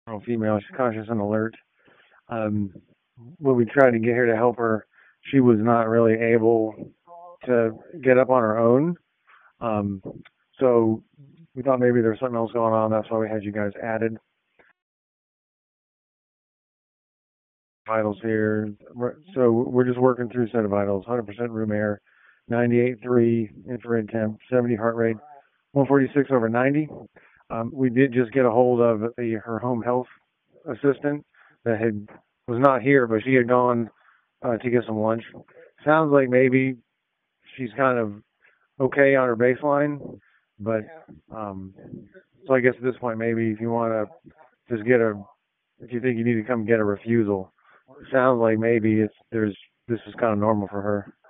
female. She's conscious and alert. Um, when we tried to get her to help her, she was not really able to get up on her own. Um, so we thought maybe there's something else going on. That's why we had you guys added. Vitals here. So we're just working through set of vitals. 100% room air, 98.3 infrared temp, 70 heart rate, 146 over 90. We did just get a hold of her home health assistant that was not here, but she had gone to get some lunch. Sounds like maybe she's kind of okay on her baseline, but um, so I guess at this point, maybe if you want to just if you think you need to come get a refusal, it sounds like maybe this is kind of normal for her.